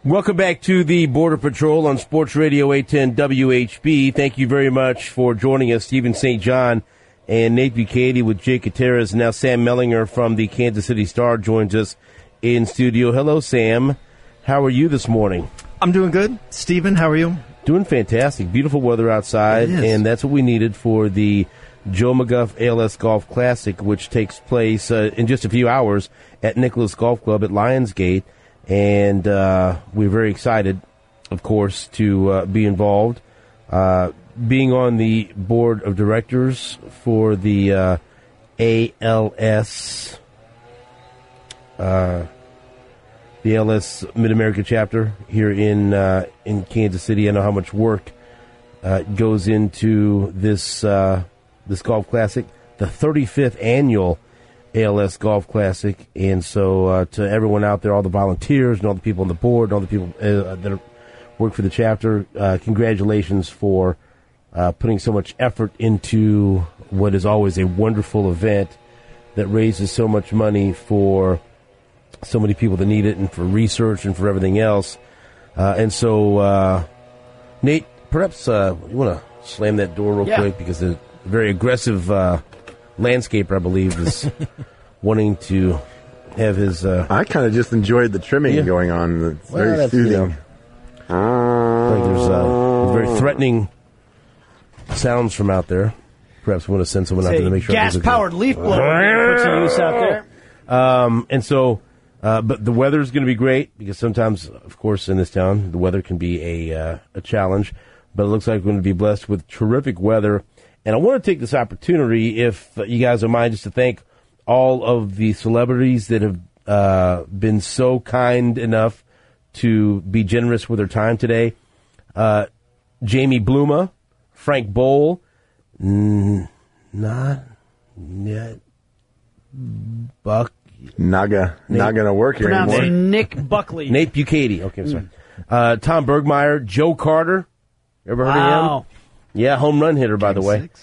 Welcome back to the Border Patrol on Sports Radio 810 WHB. Thank you very much for joining us, Stephen St. John and Nate Bukaty with Jake Gutierrez. Now Sam Mellinger from the Kansas City Star joins us in studio. Hello, Sam. How are you this morning? I'm doing good. Stephen, how are you? Doing fantastic. Beautiful weather outside, and that's what we needed for the Joe McGuff ALS Golf Classic, which takes place in just a few hours at Nicklaus Golf Club at Lionsgate. And we're very excited, of course, to be involved. Being on the board of directors for the ALS, the ALS Mid-America chapter here in Kansas City. I know how much work goes into this golf classic, the 35th annual ALS Golf Classic. And so to everyone out there, all the volunteers and all the people on the board and all the people that work for the chapter, congratulations for putting so much effort into what is always a wonderful event that raises so much money for so many people that need it and for research and for everything else. And so, Nate, perhaps you want to slam that door real quick, because a very aggressive landscaper, I believe, is wanting to have his... I kind of just enjoyed the trimming going on. It's very soothing. Like there's very threatening sounds from out there. Perhaps we want to send someone out there to make sure... Gas-powered leaf blower put to use out there. And so... but the weather is going to be great, because sometimes, of course, in this town, the weather can be a challenge. But it looks like we're going to be blessed with terrific weather. And I want to take this opportunity, if you guys don't mind, just to thank all of the celebrities that have been so kind enough to be generous with their time today. Jamie Bluma, Frank Bowl, not yet, Buck. Not gonna work here anymore. Pronounced Nick Buckley. Nate Bukaty. Okay, sorry. Tom Bergmeyer, Joe Carter. Ever heard of him? Yeah, home run hitter, by the way.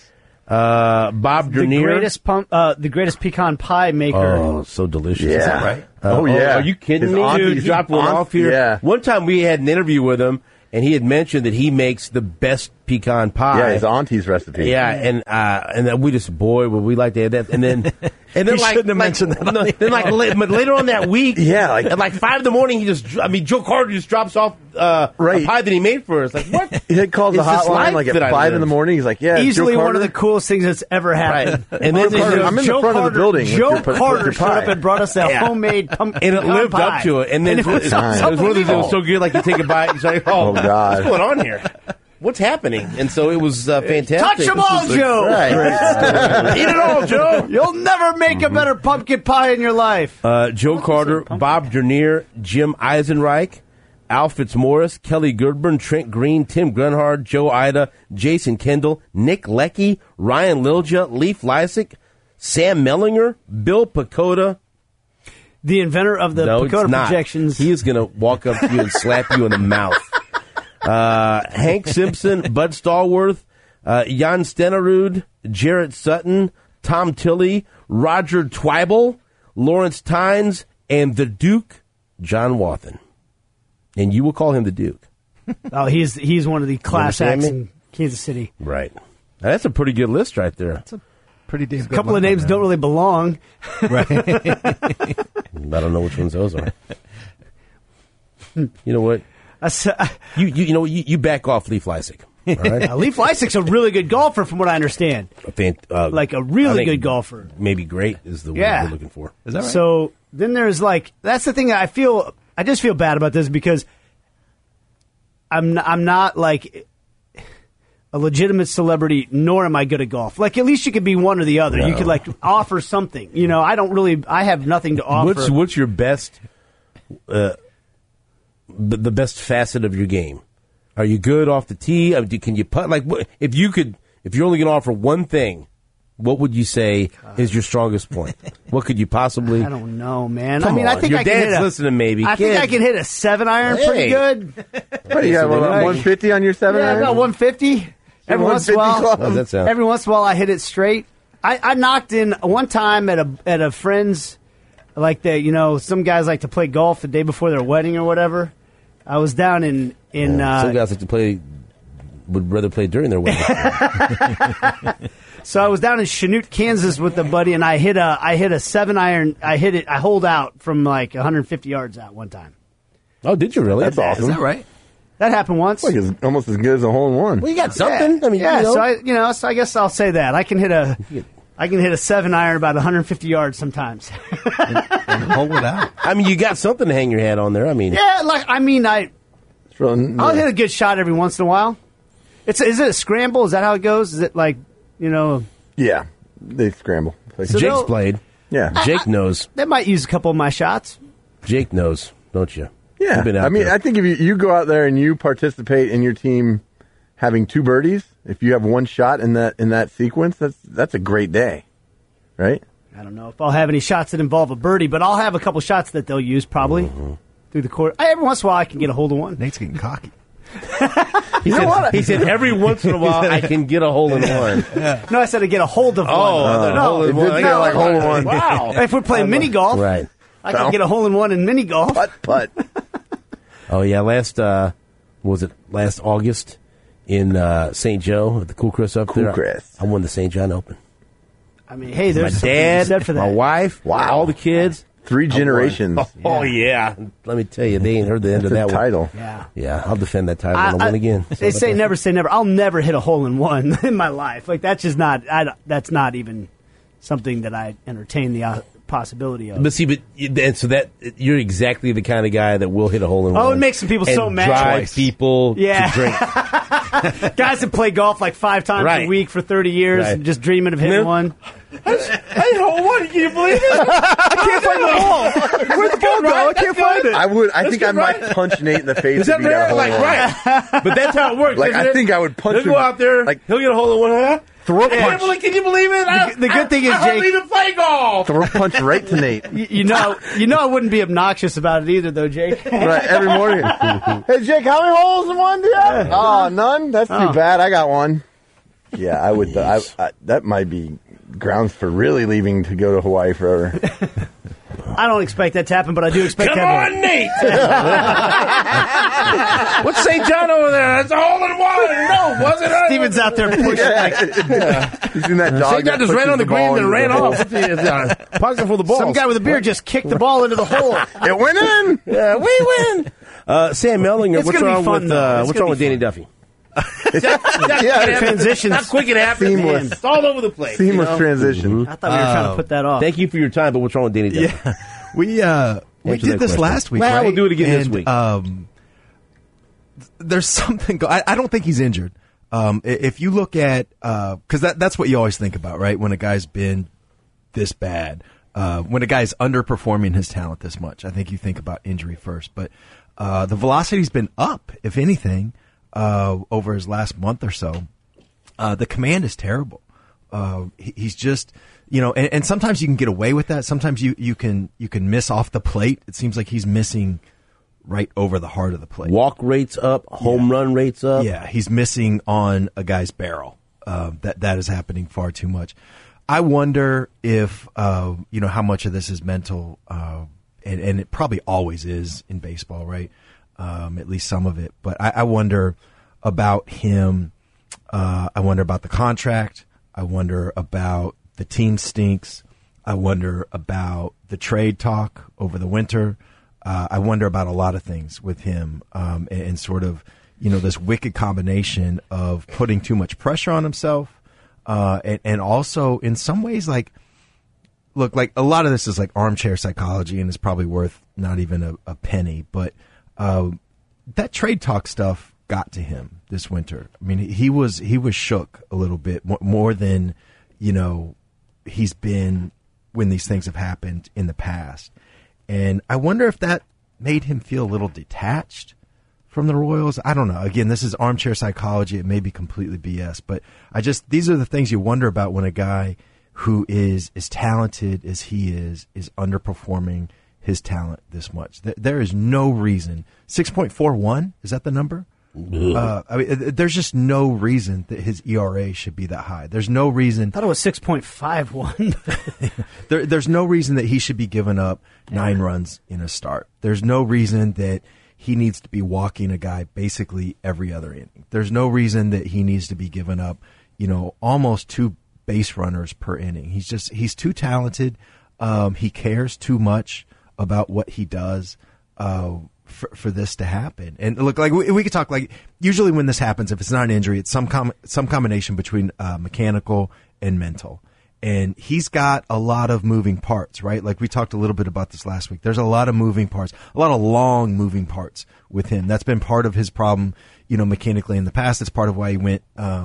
Bob Dernier. The greatest pecan pie maker. Oh, so delicious. Yeah. Is that right? Yeah. Are you kidding me? Dude, he dropped one off here. Yeah. One time we had an interview with him, and he had mentioned that he makes the best pecan pie. Yeah, his auntie's recipe. Yeah, and then we just, would we like to have that? And then Shouldn't have mentioned that. But later on that week, at like 5 a.m, Joe Carter just drops off a pie that he made for us. Like, what? He calls the hotline like at 5 in the morning. He's like, easily Joe one of the coolest things that's ever happened. Right. And then I'm in the front of the building. Joe Carter showed up and brought us a homemade pumpkin and it lived pie. Up to it. And then it was one of those things that was so good, like you take a bite, and say, oh God, what's going on here? What's happening? And so it was fantastic. Touch them all, Joe! Right. Eat it all, Joe! You'll never make a better pumpkin pie in your life. Joe Carter, Bob Dernier, Jim Eisenreich, Al Fitzmaurice, Kelly Goodburn, Trent Green, Tim Grunhard, Joe Ida, Jason Kendall, Nick Leckie, Ryan Lilja, Leif Lysick, Sam Mellinger, Bill Pacoda. The inventor of the Pacoda projections. He is going to walk up to you and slap you in the mouth. Hank Simpson, Bud Stallworth, Jan Stenerud, Jarrett Sutton, Tom Tilley, Roger Twibel, Lawrence Tynes, and the Duke, John Wathen. And you will call him the Duke. Oh, he's one of the class acts in Kansas City. Right. Now, that's a pretty good list right there. That's a pretty damn good A couple of names don't really belong. Right. I don't know which ones those are. You know what? You back off Leif Lysick. All right? Leif Lysick's a really good golfer, from what I understand. Like a really good golfer. Maybe great is the word we're looking for. Is that right? So then there's that's the thing that I just feel bad about this, because I'm not like a legitimate celebrity, nor am I good at golf. Like, at least you could be one or the other. No. You could offer something. I have nothing to offer. What's your best, the best facet of your game? Are you good off the tee? Can you putt? Like, if you're only going to offer one thing, what would you say is your strongest point? What could you possibly? I don't know, man. I think your dad's listening. Maybe I think I can hit a 7-iron pretty good. What, you got 150 on your 7-iron? Yeah, I got 150. Every once in a while, I hit it straight. I knocked in one time at a friend's, some guys like to play golf the day before their wedding or whatever. I was down in some guys like to play. Would rather play during their wedding. So I was down in Chanute, Kansas with a buddy, and I hit a 7-iron. I holed out from like 150 yards out one time. Oh, did you really? That's awesome. Is that right? That happened once. Like it's almost as good as a hole-in-one. Well, you got something. Yeah. I mean, yeah. you know. So I guess I'll say that I can hit a 7-iron about 150 yards sometimes. And hold it out. I mean, you got something to hang your hat on there. I mean, Yeah, I'll hit a good shot every once in a while. Is it a scramble? Is that how it goes? Is it like, Yeah, they scramble. Like, So Jake's played. yeah. Jake knows. That might use a couple of my shots. Jake knows, don't you? Yeah, You've been out I mean, there. I think if you go out there and you participate in your team having 2 birdies, if you have one shot in that sequence, that's a great day, right? I don't know if I'll have any shots that involve a birdie, but I'll have a couple shots that they'll use probably through the course. Every once in a while, I can get a hold of one. Nate's getting cocky. He said every once in a while I can get a hole in one. No, I said to get a hold of one. hole in one. did sound like hole in one. Wow. If we're playing mini golf, Right. I can get a hole in one in mini golf. Putt. Oh yeah. Last August in St. Joe at the Cool Chris up there. Chris. I won the St. John Open. I mean, hey, My there's something to be dad, said for that. my wife, all the kids. 3 generations. Oh yeah. Let me tell you, they ain't heard the end of that That's a one. title. Yeah. Yeah, I'll defend that title and I'll win again. They say never say never. I'll never hit a hole in one in my life. Like that's just not. That's not even something that I entertain the possibility of. But see, you're exactly the kind of guy that will hit a hole in one. Oh, it makes some people and so mad. Drive people to drink. Guys that play golf like 5 times a week for 30 years and just dreaming of hitting one. I hit hole one. Can you believe it? I can't find the ball. Where's the ball go? I can't find it. I think I might punch Nate in the face. Is that if he got a fair? hole Like, in one. right. But that's how it works. Like, isn't I it? think I would punch He'll him. go out there. Like, He'll get a hole in one. Huh? throat Hey, punch. can you believe it? The good thing is, I hardly Jake, even play golf. Throat punch right to Nate. you know I wouldn't be obnoxious about it either, though, Jake. Right, every morning. Hey, Jake, how many holes in one do you have? Oh, none? That's too bad. I got one. Yeah, I would. That might be grounds for really leaving to go to Hawaii forever. I don't expect that to happen, but I do expect Come to have on, Nate. What's St. John over there? That's a hole in one. No, wasn't it? Steven's out there pushing. You seen that dog? St. John just ran on the green and ran off. Pocket for the ball. Some guy with a beard just kicked the ball into the hole. It went in. Yeah, we win. Sam Mellinger, It's what's gonna be wrong fun, with though. It's what's gonna wrong with be Danny fun. Duffy? Transitions. How quick it happens. Seamless. It's all over the place. Seamless transition. I thought we were trying to put that off. Thank you for your time, but what's wrong with Danny Duffy? Yeah, we Answer did that this question. last week. Well, right? we'll do it again this And, week. There's something. I don't think he's injured. If you look at because that's what you always think about, right? When a guy's been this bad, when a guy's underperforming his talent this much, I think you think about injury first. But the velocity's been up, if anything, over his last month or so. The command is terrible. He's just, and sometimes you can get away with that. Sometimes you can miss off the plate. It seems like he's missing right over the heart of the plate. Walk rates up, home run rates up. Yeah, he's missing on a guy's barrel. That is happening far too much. I wonder if how much of this is mental, and it probably always is in baseball, right? At least some of it. But I wonder about him. I wonder about the contract. I wonder about the team stinks. I wonder about the trade talk over the winter. I wonder about a lot of things with him, and sort of, this wicked combination of putting too much pressure on himself, and also in some ways, like a lot of this is like armchair psychology, and it's probably worth not even a penny. But that trade talk stuff got to him this winter. I mean, he was shook a little bit more than he's been when these things have happened in the past. And I wonder if that made him feel a little detached from the Royals. I don't know. Again, this is armchair psychology. It may be completely BS, but these are the things you wonder about when a guy who is as talented as he is underperforming his talent this much. There is no reason. 6.41, is that the number? There's just no reason that his ERA should be that high. There's no reason. I thought it was 6.51. There's no reason that he should be giving up 9 runs in a start. There's no reason that he needs to be walking a guy basically every other inning. There's no reason that he needs to be giving up, almost 2 base runners per inning. He's too talented. He cares too much about what he does for this to happen. And look, like we could talk, like usually when this happens, if it's not an injury, it's some combination between mechanical and mental. And he's got a lot of moving parts, right? Like we talked a little bit about this last week. There's a lot of moving parts, a lot of long moving parts with him. That's been part of his problem, mechanically in the past. It's part of why he went,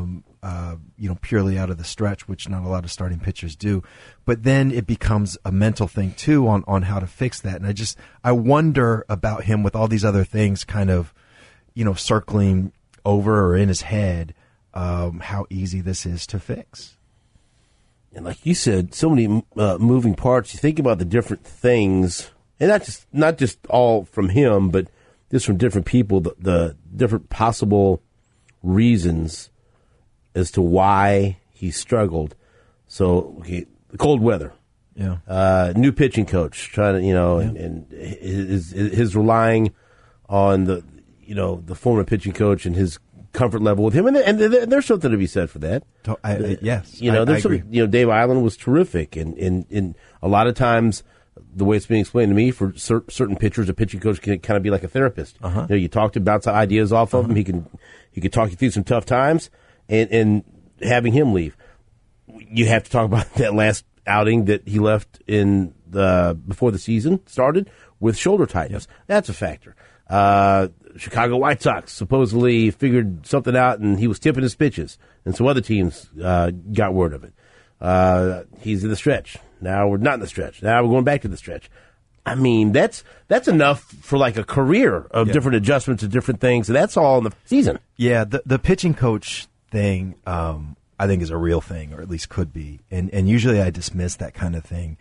purely out of the stretch, which not a lot of starting pitchers do. But then it becomes a mental thing too on how to fix that. And I wonder about him with all these other things kind of, circling over or in his head, how easy this is to fix. And like you said, so many moving parts. You think about the different things, and not just all from him, but just from different people, the different possible reasons as to why he struggled. So, the cold weather, new pitching coach trying to, and his relying on the former pitching coach and his comfort level with him, and there's something to be said for that. Yes, there's I agree. Dave Eiland was terrific, and a lot of times the way it's being explained to me, for certain pitchers, a pitching coach can kind of be like a therapist. You talk to bounce ideas off of him. He can talk you through some tough times, and having him leave, you have to talk about that last outing that he left in before the season started with shoulder tightness. That's a factor. Chicago White Sox supposedly figured something out, and he was tipping his pitches, and some other teams got word of it. He's in the stretch. Now we're not in the stretch. Now we're going back to the stretch. I mean, that's enough for like a career of different adjustments to different things, and that's all in the season. Yeah, the pitching coach thing, I think is a real thing, or at least could be, and usually I dismiss that kind of thing.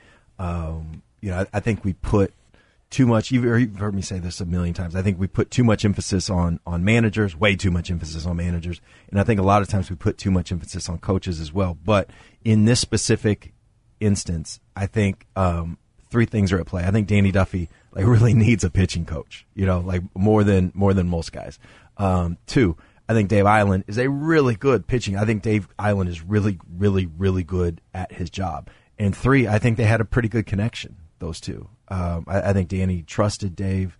I think we put too much. You've heard me say this a million times. I think we put too much emphasis on managers, way too much emphasis on managers, and I think a lot of times we put too much emphasis on coaches as well. But in this specific instance, I think 3 things are at play. I think Danny Duffy really needs a pitching coach, more than most guys. 2, I think Dave Eiland is a really good pitching. I think Dave Eiland is really, really, really good at his job. And 3, I think they had a pretty good connection, those 2. I think Danny trusted Dave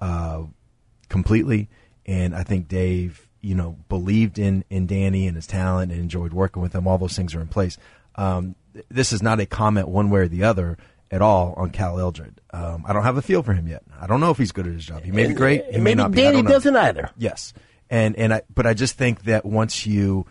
completely, and I think Dave, believed in Danny and his talent and enjoyed working with him. All those things are in place. This is not a comment one way or the other at all on Cal Eldred. I don't have a feel for him yet. I don't know if he's good at his job. He may be great. He may not be. Danny doesn't either. Yes, but I just think that once you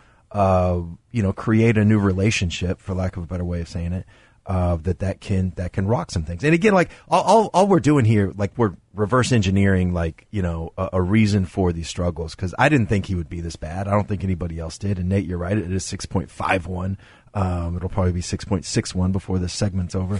create a new relationship, for lack of a better way of saying it, that can rock some things. And again, all we're doing here, we're reverse engineering, a reason for these struggles. Because I didn't think he would be this bad. I don't think anybody else did. And Nate, you're right. It is 6.51. It'll probably be 6.61 before this segment's over.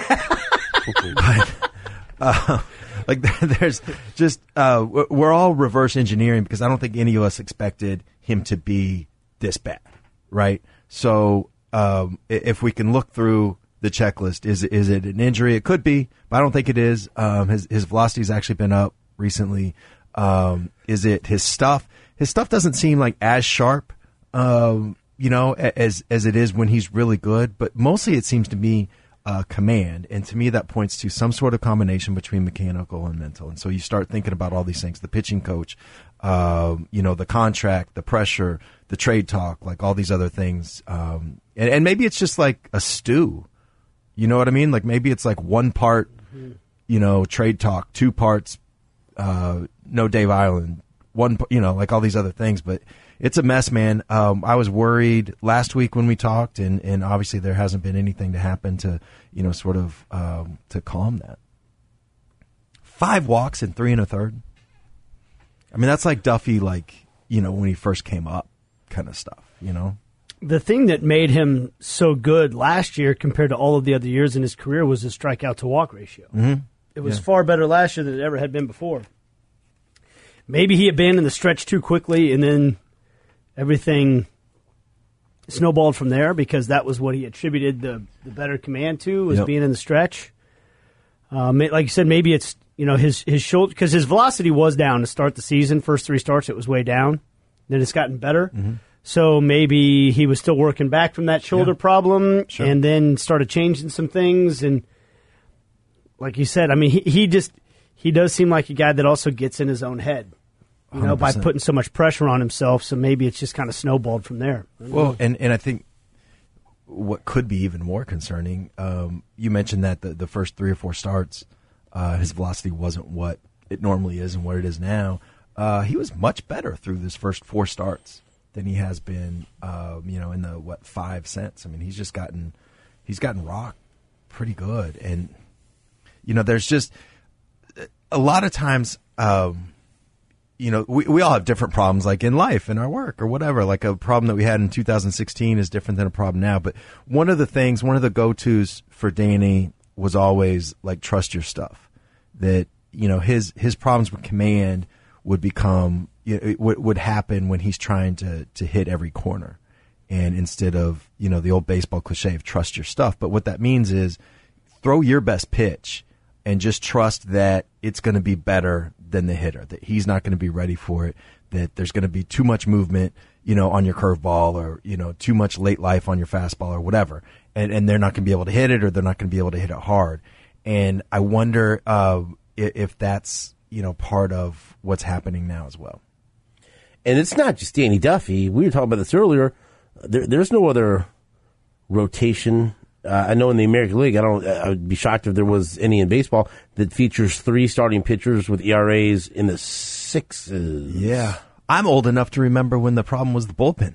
There's just we're all reverse engineering because I don't think any of us expected him to be this bad, right? So if we can look through the checklist, is it an injury? It could be, but I don't think it is. His velocity's actually been up recently. Is it his stuff? His stuff doesn't seem like as sharp, as it is when he's really good. But mostly, it seems to me command, and to me that points to some sort of combination between mechanical and mental. And so you start thinking about all these things: the pitching coach, the contract, the pressure, the trade talk, all these other things. And maybe it's just like a stew. You know what I mean? Maybe it's one part, trade talk, 2 parts, no Dave Eiland, 1, all these other things. But it's a mess, man. I was worried last week when we talked, and obviously there hasn't been anything to happen to, to calm that. 5 walks and 3 1/3. I mean, that's like Duffy, when he first came up kind of stuff, The thing that made him so good last year compared to all of the other years in his career was his strikeout to walk ratio. Mm-hmm. It was far better last year than it ever had been before. Maybe he abandoned the stretch too quickly, and then everything snowballed from there because that was what he attributed the better command to, was being in the stretch. Like you said, maybe it's his shoulder, because his velocity was down to start the season. First 3 starts, it was way down. Then it's gotten better. Mm-hmm. So maybe he was still working back from that shoulder problem, and then started changing some things. And like you said, I mean, he does seem like a guy that also gets in his own head, by putting so much pressure on himself. So maybe it's just kind of snowballed from there. Well, and I think what could be even more concerning, you mentioned that the first 3 or 4 starts, his velocity wasn't what it normally is and what it is now. He was much better through his first 4 starts than he has been, in the 5 since. I mean, he's gotten rocked pretty good, and there's just a lot of times, we all have different problems, like in life, in our work, or whatever. Like a problem that we had in 2016 is different than a problem now. But one of the go-tos for Danny was always like trust your stuff. That his problems with command would become would happen when he's trying to hit every corner, and instead of the old baseball cliche of trust your stuff. But what that means is throw your best pitch and just trust that it's going to be better than the hitter, that he's not going to be ready for it, that there's going to be too much movement on your curveball, or too much late life on your fastball, or whatever, and they're not going to be able to hit it, or they're not going to be able to hit it hard. And I wonder if that's part of what's happening now as well. And it's not just Danny Duffy. We were talking about this earlier. There's no other rotation. I know in the American League, I would be shocked if there was any in baseball that features 3 starting pitchers with ERAs in the 6s. Yeah. I'm old enough to remember when the problem was the bullpen.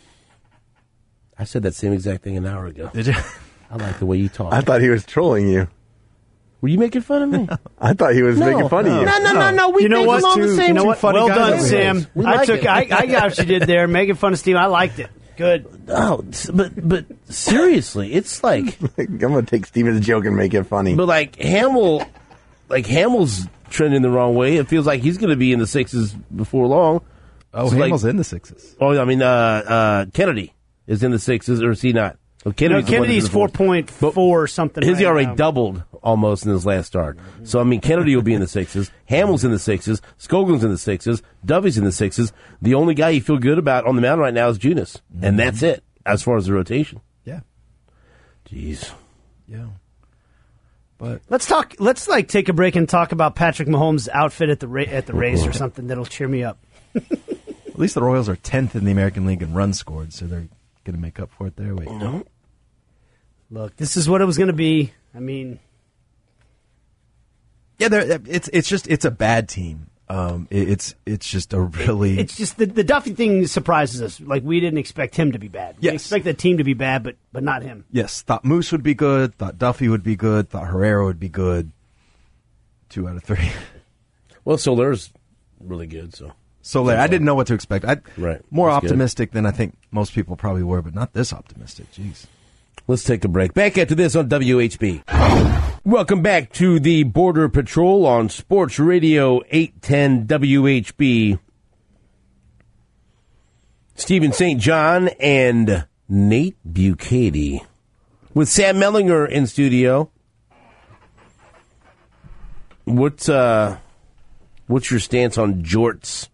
I said that same exact thing an hour ago. Did you? I like the way you talk. I thought he was trolling you. Were you making fun of me? I thought he was making fun of you. No. We think along the same. Well done, Sam. I got what you did there, making fun of Steve. I liked it. Good. Oh, but seriously, it's like I'm going to take Steven's joke and make it funny. But Hamill's trending the wrong way. It feels like he's going to be in the 6s before long. Oh, so Hamill's in the 6s. Oh, I mean, Kennedy is in the 6s, or is he not? Well, Kennedy's 4.4 something. His right ERA now. doubled almost in his last start. So, I mean, Kennedy will be in the 6s. Hamill's in the 6s. Skoglund's in the 6s. Duffy's in the 6s. The only guy you feel good about on the mound right now is Junis. Mm-hmm. And that's it as far as the rotation. Yeah. Jeez. Yeah. But let's take a break and talk about Patrick Mahomes' outfit at the Rays or something that'll cheer me up. At least the Royals are 10th in the American League in runs scored, so they're going to make up for it there. Wait, no. Look, this is what it was going to be. I mean, yeah, it's a bad team. It's just a really. It's just the Duffy thing surprises us. Like, we didn't expect him to be bad. We expect the team to be bad, but not him. Yes, thought Moose would be good. Thought Duffy would be good. Thought Herrera would be good. 2 out of 3. Well, Soler's really good, so. Soler, I didn't know what to expect. More That's optimistic than I think most people probably were, but not this optimistic. Jeez. Let's take a break. Back after this on WHB. Welcome back to the Border Patrol on Sports Radio 810 WHB. Stephen St. John and Nate Bukaty with Sam Mellinger in studio. What's your stance on jorts?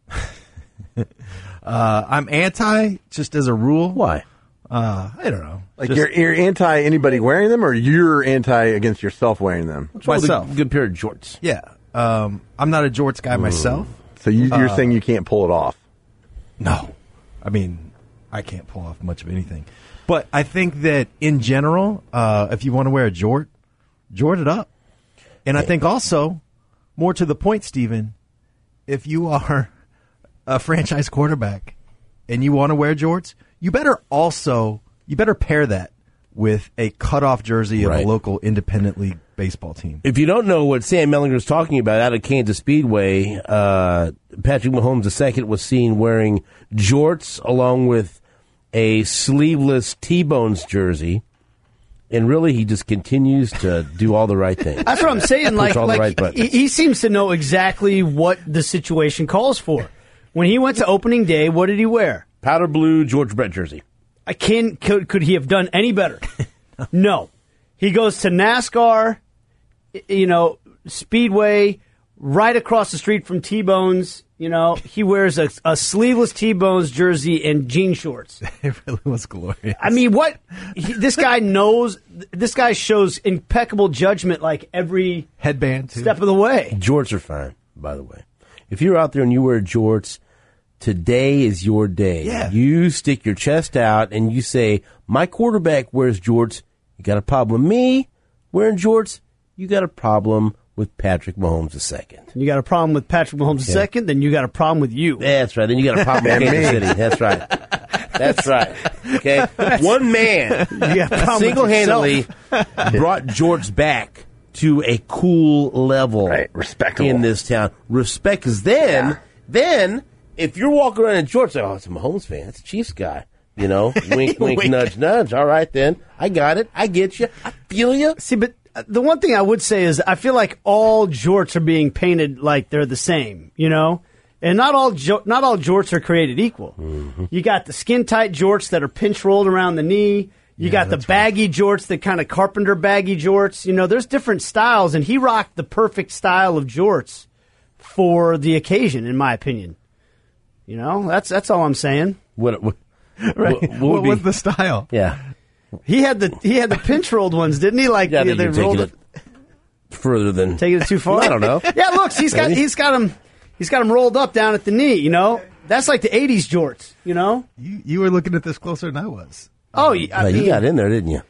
I'm anti, just as a rule. Why? I don't know. Like, you're anti anybody wearing them, or you're anti against yourself wearing them? Myself. Good pair of jorts. Yeah. I'm not a jorts guy myself. So you're saying you can't pull it off? No. I mean, I can't pull off much of anything. But I think that in general, if you want to wear a jort it up. And I think also, more to the point, Stephen, if you are a franchise quarterback and you want to wear jorts, you better pair that with a cutoff jersey of a local independent league baseball team. If you don't know what Sam Mellinger is talking about, out of Kansas Speedway, Patrick Mahomes II was seen wearing jorts along with a sleeveless T-Bones jersey. And really, he just continues to do all the right things. That's what I'm saying. He seems to know exactly what the situation calls for. When he went to opening day, what did he wear? Powder blue George Brett jersey. Could he have done any better? No. He goes to NASCAR, Speedway, right across the street from T-Bone's. You know, he wears a sleeveless T-Bone's jersey and jean shorts. It really was glorious. I mean, this guy knows. This guy shows impeccable judgment, like every Headband, too. step of the way. Jorts are fine, by the way. If you're out there and you wear jorts, today is your day. Yeah. You stick your chest out and you say, my quarterback wears jorts. You got a problem with me wearing jorts? You got a problem with Patrick Mahomes II. You got a problem with Patrick Mahomes II, then you got a problem with you. That's right. Then you got a problem with Kansas City. That's right. That's right. Okay? One man You got a problem with single-handedly yourself. brought Jorts back to a cool level Right, respectable. in this town. Respect, because then, if you're walking around in Jorts, like, oh, it's a Mahomes fan. It's a Chiefs guy. You know, wink, wink, nudge, nudge. All right, then. I got it. I get you. I feel you. See, but the one thing I would say is I feel like all jorts are being painted like they're the same, you know? And not all jorts are created equal. Mm-hmm. You got the skin-tight jorts that are pinch rolled around the knee. You got the baggy jorts, the kind of carpenter baggy jorts. You know, there's different styles, and he rocked the perfect style of jorts for the occasion, in my opinion. You know, that's all I'm saying. What Right. would What be- was the style? Yeah. He had the pinch rolled ones, didn't he? Like Yeah, I think they you're rolled taking it further than... Taking it too far? I don't know. Yeah, look, he's got him rolled up down at the knee. You know, that's like the '80s jorts. You know. You were looking at this closer than I was. Oh, you got in there, didn't you?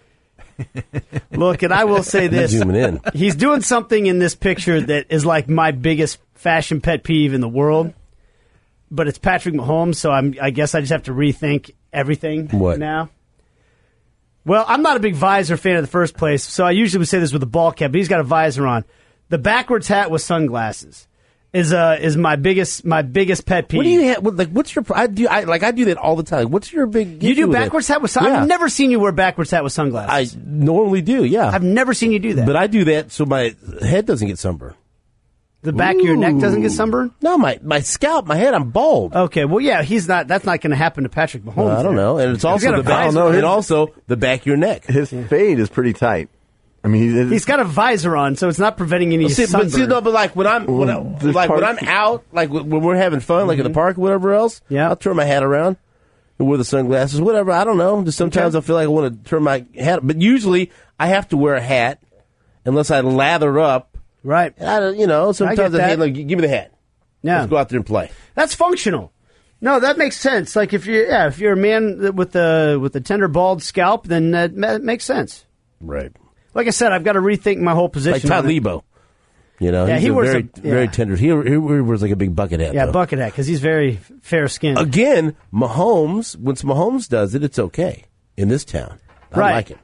Look, and I will say this: Zooming in. he's doing something in this picture that is like my biggest fashion pet peeve in the world. But it's Patrick Mahomes, so I guess I just have to rethink everything What? now. Well, I'm not a big visor fan in the first place, so I usually would say this with a ball cap, but he's got a visor on. The backwards hat with sunglasses is my biggest pet peeve. What do you have? What's your? I do that all the time. Like, what's your big? You issue do with backwards it? hat with Yeah. I've never seen you wear backwards hat with I sunglasses. normally do. Yeah, I've never seen you do that. but I do that so my head doesn't get sunburned. The back of your neck doesn't get sunburned? No, my scalp, my head, I'm bald. Okay, well, yeah, that's not going to happen to Patrick Mahomes. I don't there. know, and it's also got the a back, visor. and also the back of your neck. His fade is pretty tight. I mean, He's got a visor on, so it's not preventing any sunburn. But like when I'm there's when I'm parts- out, like when we're having fun, like at the park or whatever else, Yeah. I'll turn my hat around and wear the sunglasses, whatever. I don't know. Just sometimes I feel like I want to turn my hat, but usually I have to wear a hat unless I lather up. Right. I don't, sometimes I that. say, like, give me the hat. Yeah. Let's go out there and play. That's functional. No, that makes sense. Like if you're a man with a tender bald scalp, then that makes sense. Right. Like I said, I've got to rethink my whole Like position. Todd on it. Lebo. You know, Yeah, he's he wears very tender. He wears like a big bucket hat. Yeah, though. bucket hat, because he's very fair-skinned. Again, Mahomes, once Mahomes does it, it's okay in this town. I right. like it.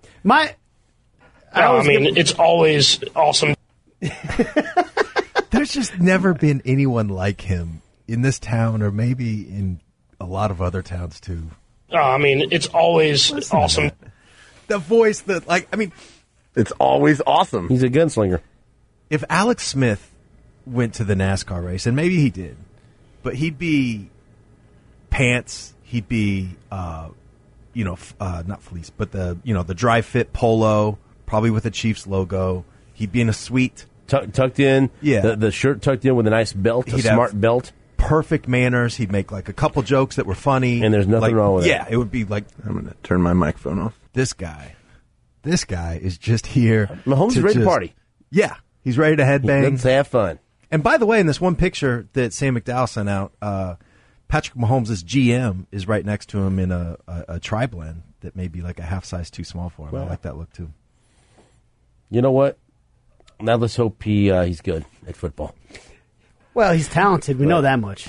It's always awesome. There's just never been anyone like him in this town, or maybe in a lot of other towns too. It's always awesome. The voice, it's always awesome. He's a gunslinger. if Alex Smith went to the NASCAR race, and maybe he did, but he'd be pants, he'd be, not fleece, but the dry fit polo, probably with a Chiefs logo. He'd be in a suite. Tucked in, Yeah. the shirt tucked in with a nice belt, He'd a smart have belt. Perfect manners. He'd make like a couple jokes that were funny. And there's nothing wrong with it. Yeah, it would be like, I'm going to turn my microphone off. this guy is just here. Mahomes is ready to party. Yeah, he's ready to headbang. Let's have fun. And by the way, in this one picture that Sam McDowell sent out, Patrick Mahomes' GM is right next to him in a tri-blend that may be like a half size too small for him. I like that look too. You know what? Now let's hope he's good at football. Well, he's talented. We know that much.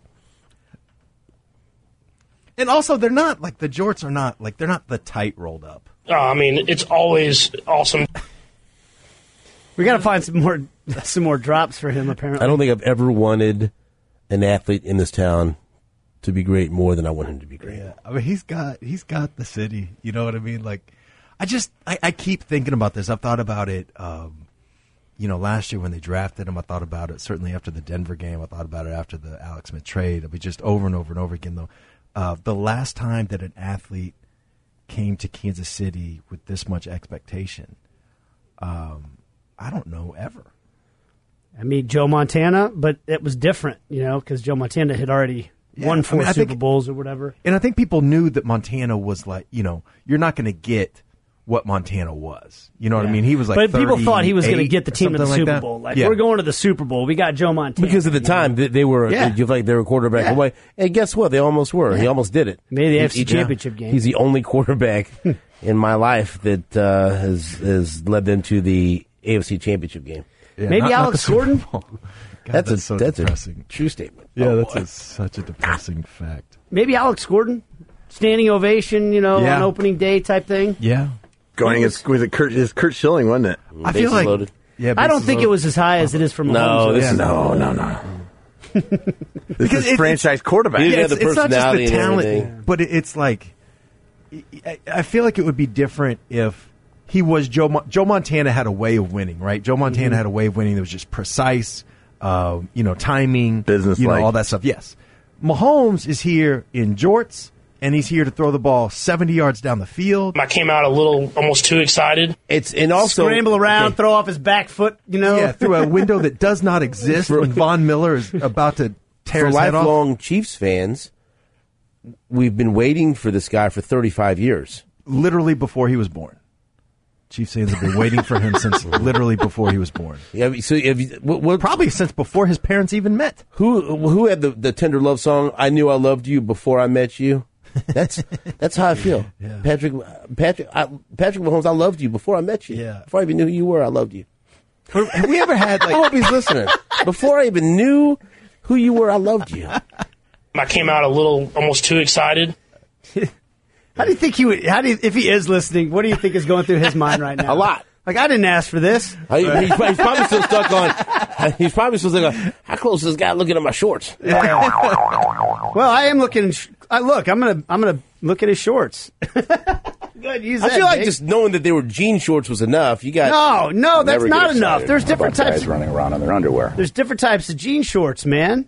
And also, they're not like the jorts are not like they're not the tight rolled up. It's always awesome. We got to find some more drops for him. Apparently, I don't think I've ever wanted an athlete in this town to be great more than I want him to be great. Yeah, I mean he's got the city. You know what I mean? Like, I keep thinking about this. I've thought about it. Last year when they drafted him, I thought about it. Certainly after the Denver game, I thought about it after the Alex Smith trade. I mean, just over and over and over again. Though, the last time that an athlete came to Kansas City with this much expectation, I don't know ever. I mean, Joe Montana, but it was different, because Joe Montana had already won 4 Super Bowls or whatever. And I think people knew that Montana was like, you're not going to get what Montana was. You know what I mean? He was like, but people thought he was going to get the team in the like Super that. Bowl. We're going to the Super Bowl. We got Joe Montana. Because at the time, they were quarterback away. And guess what? They almost were. Yeah. He almost did it. Made the AFC Championship game. He's the only quarterback in my life that has led them to the AFC Championship game. Yeah, maybe Alex Gordon? God, that's so a depressing. True statement. Yeah, such a depressing fact. Maybe Alex Gordon? Standing ovation, on opening day type thing? Yeah. Going against Kurt Schilling, wasn't it? I feel like loaded. Yeah, I don't think it was as high as it is for Mahomes. No. This is franchise quarterback. He Yeah, had the it's not just personality the and talent, everything. but it's like I feel like it would be different if he was Joe Montana had a way of winning, right? Joe Montana had a way of winning that was just precise, timing, business-like. all that stuff. Yes, Mahomes is here in jorts, and he's here to throw the ball 70 yards down the field. I came out almost too excited. And also scramble around, throw off his back foot, Yeah, through a window that does not exist when Von Miller is about to tear for his head off. lifelong Chiefs fans, we've been waiting for this guy for 35 years. Literally before he was born. Chiefs fans have been waiting for him since literally before he was born. Yeah, so Probably since before his parents even met. who had the tender love song? I knew I loved you before I met you. That's how I feel. Yeah. Patrick Mahomes, I loved you before I met you. Yeah. Before I even knew who you were, I loved you. Have we ever had I hope he's listening. Before I even knew who you were, I loved you. I came out almost too excited. How do you think he would? If he is listening, what do you think is going through his mind right now? A lot. Like, I didn't ask for this. He's probably still stuck on. He's probably still stuck on. How close is this guy looking at my shorts? Well, I am looking. Look, I'm gonna look at his shorts. Good, use I that, feel like Jake. just knowing that they were jean shorts was enough. You got No, that's Never not get enough. excited There's different about types. guys running around in their underwear. There's different types of jean shorts, man.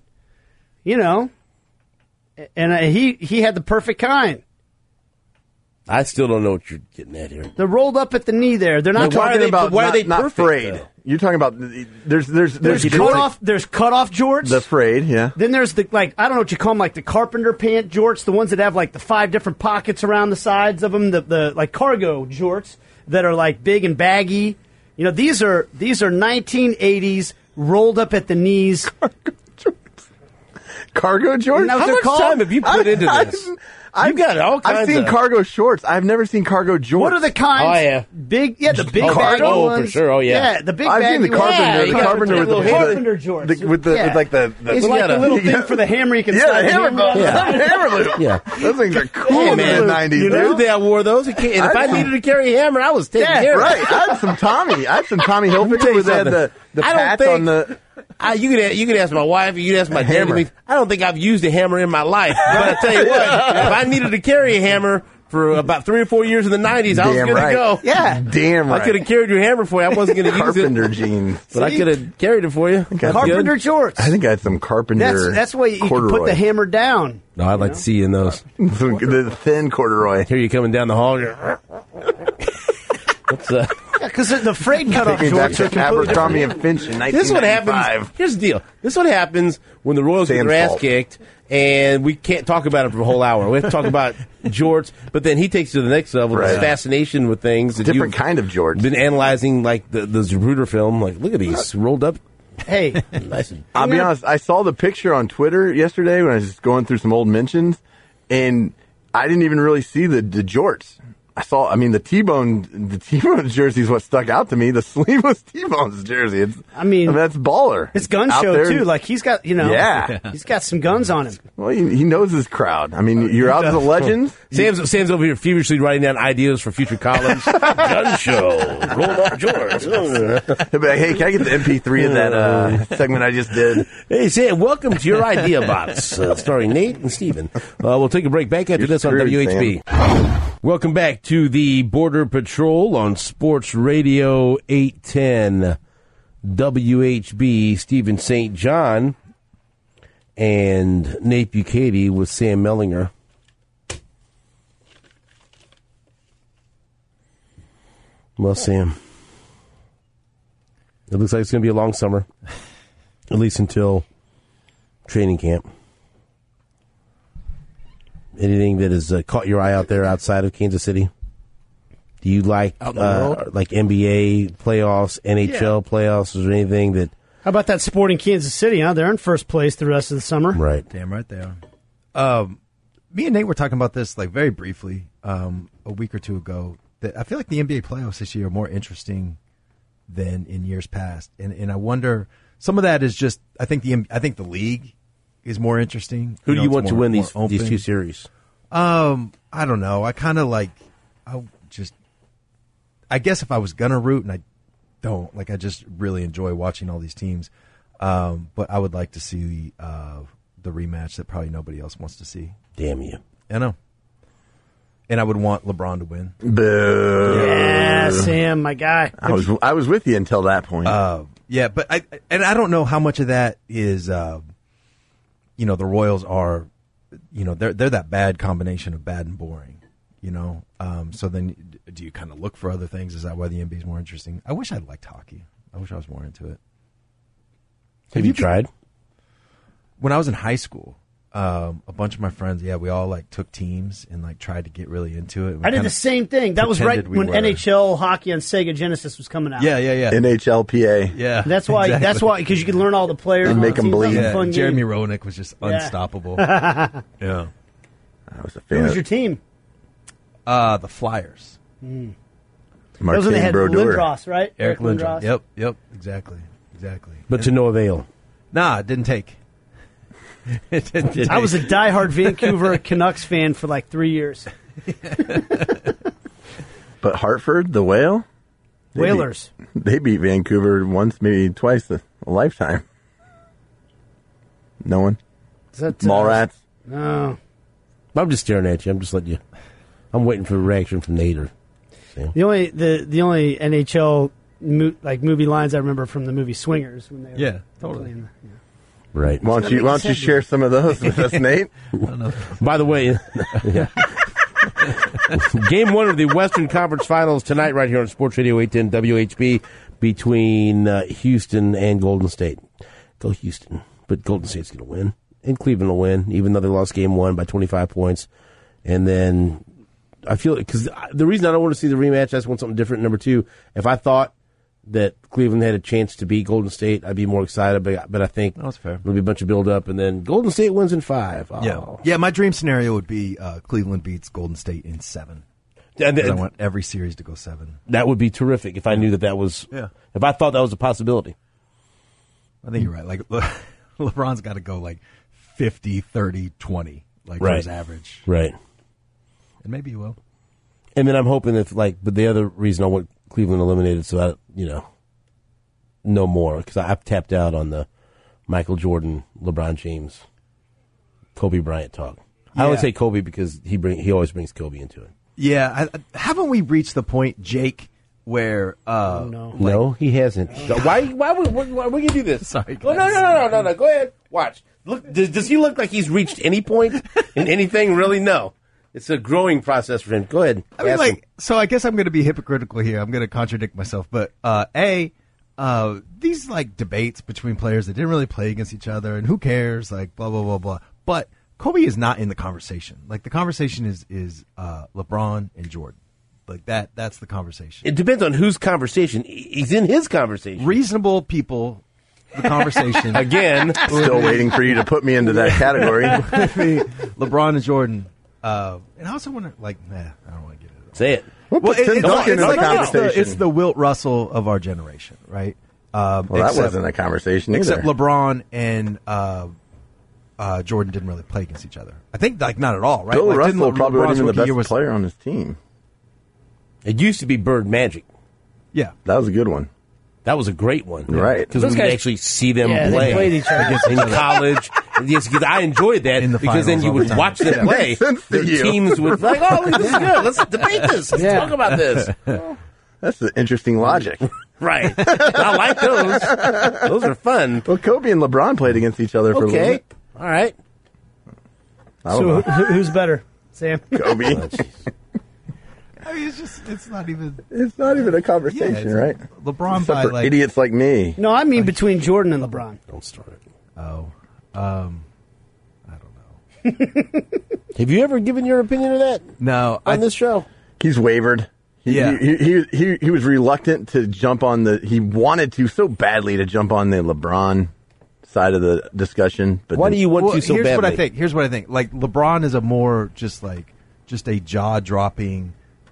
And he had the perfect kind. I still don't know what you're getting at here. They're rolled up at the knee. There, they're not Why are talking they- about. why are they not perfect, frayed? though? You're talking about there's Cut off. There's cut off jorts. the frayed, yeah. Then there's the I don't know what you call them, like the carpenter pant jorts, the ones that have like the 5 different pockets around the sides of them, the like cargo jorts that are like big and baggy. These are 1980s rolled up at the knees. Cargo jorts. Now, How they're much called- time have you put into this? You got all kinds I've seen of cargo shorts. I've never seen cargo jorts. What are the kinds? Oh, yeah. Big, the big Oh, baggy oh, for ones. sure. Oh, yeah. Yeah, the big I've seen baggy the carpenter. ones. the you got carpenter the with the little carpenter jorts. with the Yeah. with the He's Like got the a- little thing for the hammer you can slide the hammer belt. Yeah. Hammer loop. Yeah. Those things are cool Hey, in man, the 90s. You know, I wore those. And if I needed to carry a hammer, I was taking care of it. Right. I had some Tommy Hilfiger tell you where they had something. the I don't patch think- on the. You could ask my wife. You could ask my dad. hammer. I don't think I've used a hammer in my life. But I tell you what, if I needed to carry a hammer for about 3 or 4 years in the 90s, I was Damn good right. to go. Yeah. Damn right. I could have carried your hammer for you. I wasn't going to use it. Carpenter jeans. But I could have carried it for you. That's Carpenter good. jorts. I think I had some carpenter. That's why you can corduroy. put the hammer down. No, I'd like to see you in those. the thin corduroy. Hear you coming down the hall. What's Because the frayed cutoff Take me back jorts are to completely Abercrombie different. and Finch in 1995. This is what happens. Here's the deal. This is what happens when the Royals get Sam's their ass fault. kicked, and we can't talk about it for a whole hour. We have to talk about jorts, but then he takes it to the next level. This Right. fascination with things. That Different you've kind of jorts. Been analyzing like the Zapruder film. Like, look at these rolled up. Hey, Nice. I'll be honest. I saw the picture on Twitter yesterday when I was just going through some old mentions, and I didn't even really see the jorts. I mean, the T-Bone jersey is what stuck out to me. The sleeveless T-Bone's jersey. I mean, that's baller. his gun Out show there. too. Like he's got, Yeah. he's got some guns on him. Well, he knows his crowd. I mean, you're out as a legend. Sam's over here feverishly writing down ideas for future columns. Gun show, rolled up jorts. He'll be like, hey, can I get the MP3 of that segment I just did? Hey, Sam, welcome to your Idea Box, starring Nate and Steven. We'll take a break back after You're this on screwed, WHB. Welcome back to the Border Patrol on Sports Radio 810 WHB. Stephen St. John and Nate Bucati with Sam Mellinger. Well, Sam, it looks like it's going to be a long summer. at least until training camp. Anything that has caught your eye out there outside of Kansas City? Do you like NBA playoffs, NHL playoffs? Is there anything that... How about that Sporting Kansas City, huh? They're in first place the rest of the summer. Right. Damn right they are. Me and Nate were talking about this like very briefly a week or two ago. That I feel like the NBA playoffs this year are more interesting than in years past, and I wonder, some of that is just I think the league is more interesting. Who do you want to win these open. two series? I don't know. I kind of like. I guess if I was gonna root, and I don't, like, I just really enjoy watching all these teams. But I would like to see the rematch that probably nobody else wants to see. Damn you! I know. And I would want LeBron to win. Boo. Yeah, Sam, my guy. I was with you until that point. Yeah, but I don't know how much of that is, the Royals are, they're that bad combination of bad and boring, So then do you kind of look for other things? Is that why the NBA is more interesting? I wish I liked hockey. I wish I was more into it. Have you tried? When I was in high school, a bunch of my friends, we all like took teams and like tried to get really into it. I did the same thing. That was right when NHL hockey on Sega Genesis was coming out. Yeah. NHLPA. Yeah. That's why. Exactly. That's why, because you could learn all the players And make them believe. That was a fun Jeremy game. Roenick was just unstoppable. Yeah. I was a Who fan was of your team? The Flyers. That was when they Martin had Brodeur. Lindros, right? Eric Lindros. Yep. Exactly. But to no avail. Nah, it didn't take. It didn't I was a diehard Vancouver Canucks fan for like 3 years. But Hartford, the Whale? Whalers. They beat Vancouver once, maybe twice a lifetime. No one? Is that, Mallrats? No. I'm just staring at you. I'm just letting you... I'm waiting for a reaction from Nate or Sam. The only NHL movie lines I remember from the movie Swingers when they were totally. playing Right. Why don't you share some of those with us, Nate? By the way, Game 1 of the Western Conference Finals tonight right here on Sports Radio 810 WHB between Houston and Golden State. Go Houston. But Golden State's going to win. And Cleveland will win, even though they lost Game 1 by 25 points. And then I feel, because the reason I don't want to see the rematch, I just want something different. Number two, if I thought that Cleveland had a chance to beat Golden State, I'd be more excited. But I think that's fair. There'll be a bunch of build-up, and then Golden State wins in 5. Oh. Yeah. My dream scenario would be Cleveland beats Golden State in 7. And I want every series to go 7. That would be terrific if I knew that was. Yeah. If I thought that was a possibility. I think you're right. Like LeBron's got to go like 50, 30, 20, like for his average. Right. And maybe he will. And then I'm hoping that, but the other reason I want Cleveland eliminated, so no more, because I've tapped out on the Michael Jordan, LeBron James, Kobe Bryant talk. I only say Kobe because he always brings Kobe into it. Yeah, haven't we reached the point, Jake, where no, he hasn't. Why would you do this? Sorry. Oh, no. Go ahead. Watch. Look, does he look like he's reached any point in anything? Really? No. It's a growing process for him. Go ahead. I mean, so I guess I'm going to be hypocritical here. I'm going to contradict myself, but these debates between players that didn't really play against each other, and who cares? Like blah blah blah blah. But Kobe is not in the conversation. Like the conversation is LeBron and Jordan. Like that's the conversation. It depends on whose conversation. He's in his conversation. Reasonable people. The conversation again. Still waiting for you to put me into that category. LeBron and Jordan. And I also want to I don't want to get into that. Say it. It's the Wilt Russell of our generation, right? That wasn't a conversation either. Except LeBron and Jordan didn't really play against each other. I think not at all, right? Bill Russell probably wasn't even the best player player on his team. It used to be Bird Magic. Yeah. That was a good one. That was a great one. Right. Because we could actually see them play. They played each other. In college. Yes, because I enjoyed that because then you would watch them play. Their teams would like, this is good. Let's debate this. Let's talk about this. That's the interesting logic. Right. I like those. Those are fun. Well, Kobe and LeBron played against each other for a little bit. All right. So who's better, Sam? Kobe. mean, it's not even. It's not even a conversation, right? LeBron Except by for like idiots like me. No, I mean between Jordan and LeBron. Don't start it. Oh, I don't know. Have you ever given your opinion of that No, on this show? He's wavered. He was reluctant to jump on the. He wanted to so badly to jump on the LeBron side of the discussion. But Why do you want to so here's badly? Here's what I think. Like LeBron is a more just a jaw dropping,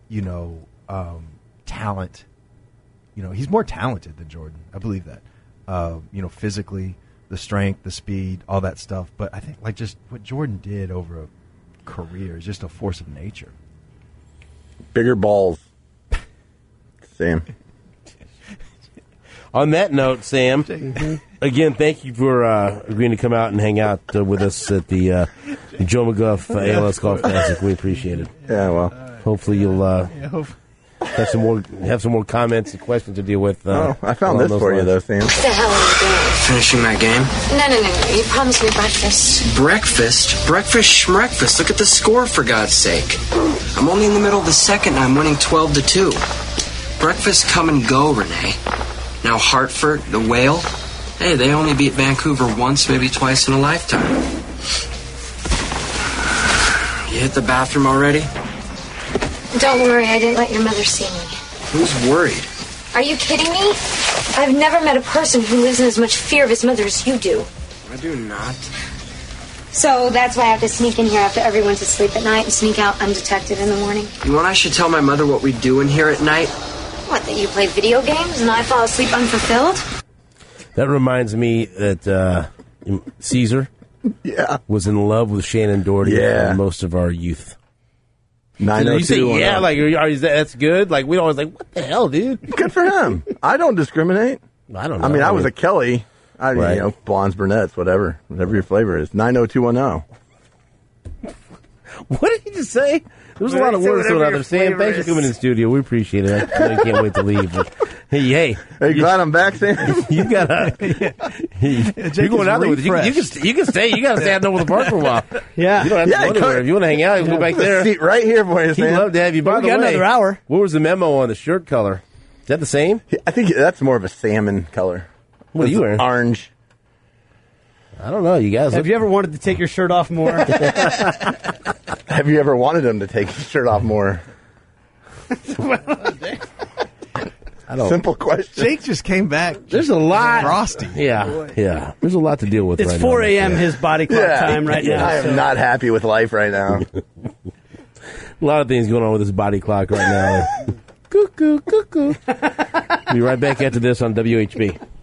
talent. He's more talented than Jordan. I believe that. Physically, the strength, the speed, all that stuff. But I think like just what Jordan did over a career is just a force of nature. Bigger balls. Sam. On that note, Sam, again, thank you for agreeing to come out and hang out with us at the Joe McGuff ALS Golf Classic. We appreciate it. Yeah, well. Hopefully you'll have some more comments and questions to deal with. I found this for you, though, Sam. What the hell are you doing? Finishing my game? No. You promised me breakfast. Breakfast? Breakfast. Look at the score, for God's sake. I'm only in the middle of the second, and I'm winning 12-2. Breakfast come and go, Renee. Now Hartford, the Whale, hey, they only beat Vancouver once, maybe twice in a lifetime. You hit the bathroom already? Don't worry, I didn't let your mother see me. Who's worried? Are you kidding me? I've never met a person who lives in as much fear of his mother as you do. I do not. So that's why I have to sneak in here after everyone's asleep at night and sneak out undetected in the morning. You want I should tell my mother what we do in here at night? What, that you play video games and I fall asleep unfulfilled? That reminds me that Caesar was in love with Shannon Doherty for most of our youth. 902. You say, that's good? Like, we always like, what the hell, dude? Good for him. I don't discriminate. I don't know. I mean, I was a Kelly. Blondes, brunettes, whatever your flavor is. 90210. What did he just say? There was a lot of words thrown out there. Sam, thanks for coming in the studio. We appreciate it. I know you can't wait to leave. But, hey, glad I'm back, Sam? You gotta. You're going out there with you. You can stay. You gotta stay out there with the park for a while. Yeah. You don't have to go anywhere. If you want to hang out, you can go back there. Seat right here for you, Sam. He'd love to have you. By We the got way, another hour. What was the memo on the shirt color? Is that the same? I think that's more of a salmon color. What are you wearing? Orange. I don't know. You guys. Have you ever wanted to take your shirt off more? Have you ever wanted him to take his shirt off more? I don't. Simple question. Jake just came back. There's a lot. Frosty. Yeah. There's a lot to deal with. It's right 4 now. a.m. his body clock time right now. I am not happy with life right now. A lot of things going on with his body clock right now. Cuckoo. Be right back after this on WHB.